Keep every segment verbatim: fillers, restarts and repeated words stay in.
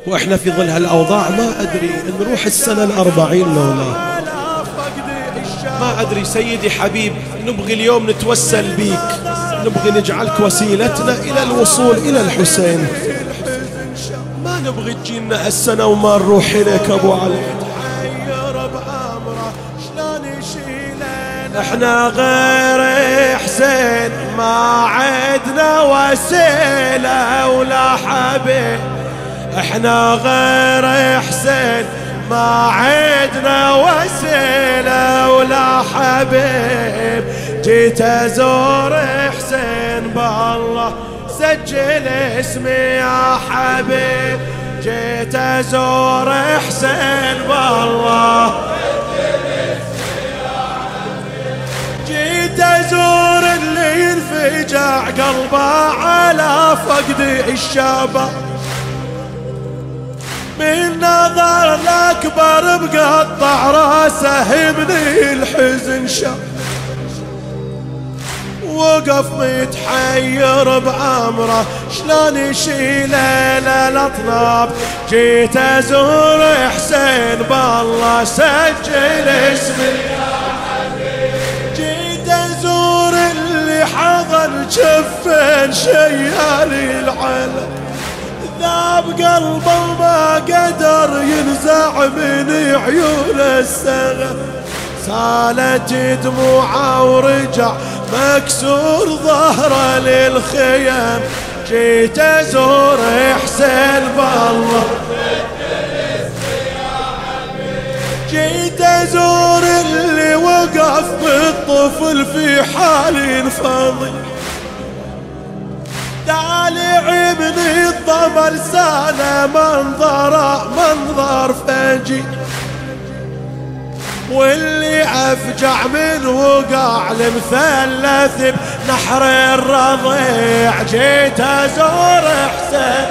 واحنا في ظل هالاوضاع ما ادري نروح السنة الاربعين لولا. ما ادري سيدي حبيب، نبغي اليوم نتوسل بيك، نبغي نجعلك وسيلتنا الى الوصول الى الحسين. ما نبغي تجينا هالسنة وما نروح إليك ابو علي. احنا غير حسين ما عدنا وسيلة ولا حبيب، احنا غير حسين ما عدنا وسيلة ولا حبيب. جيت ازور حسين بالله سجل اسمي يا حبيب، جيت ازور حسين بالله جيت ازور اللي ينفجع قلبه على فقد الشباب، من نظر الأكبر بقطع راسه يبني الحزن شاب، وقف متحير بعمره شلون يشيله للأطناب. جيت أزور حسين بالله سجل اسمي يا حبيب، جيت أزور اللي حضن جفين شيالي العلم، ذاب قلبه وما قدر ينزع من عيون السغب، سالت دموعه ورجع مكسور ظهره للخيام. جيت ازور حسين بالله جيت ازور اللي وقف بالطفل في حال ينفضي، دالع من الضمر ساله منظر منظر فجي، واللي افجع من وقع المثلث بنحر الرضيع. جيت ازور حسين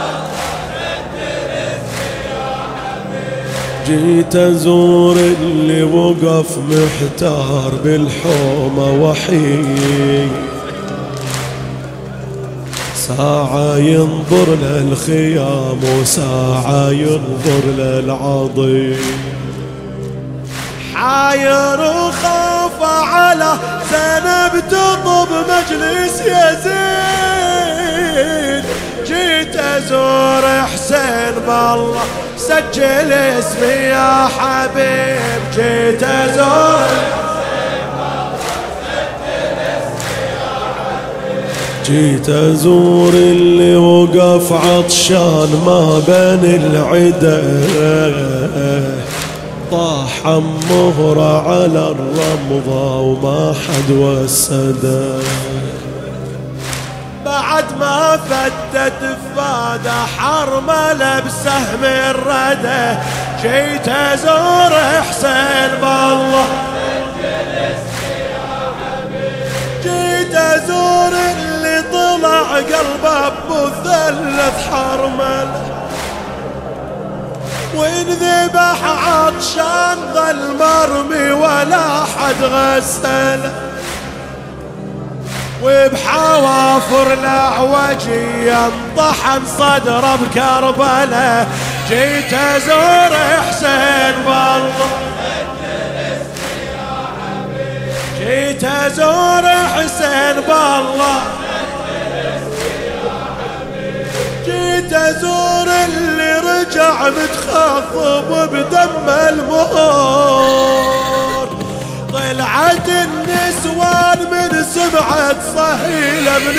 جيت ازور اللي وقف محتار بالحومه وحيد، ساعة ينظر للخيام وساعة ينظر للعضيد، حاير وخاف على زينب تطب مجلس يزيد. جيت ازور حسين بالله سجل اسمي يا حبيب، جيت ازور جيت ازور اللي وقف عطشان ما بين العدا، طاح مهره على الرمضة وما حد وسده، بعد ما فتت فاده حرمله بسهم الردى. جيت ازور حسين بالله جيت ازور اللي طلع قلبه بمثلث حرمله، وانذبح عطشان ظل مرمي ولا حد غسله، وبحوافر الاعوجي انطحن صدره بكربله. جيت ازور حسين بالله جيت ازور حسين بالله جيت ازور اللي رجع متخاطب بدم المهور، طلعت النسوان من سبعة صهيلة من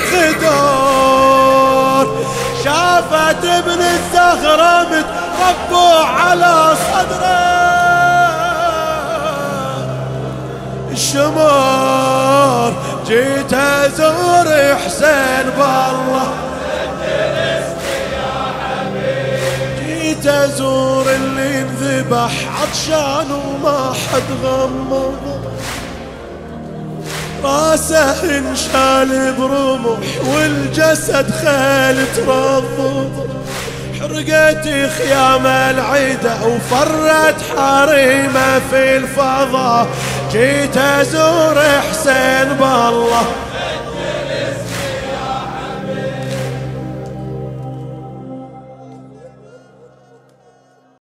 الخدور، شافت ابن الزهرة متربع على صدره الشمار. جيت ازور حسين بالله جيت ازور اللي انذبح عطشان وما حد غمض، راسه انشال برمح والجسد خيل ترضض، حرقت خيام العيدة وفرت حريمه في الفضاء. جيت ازور حسين بالله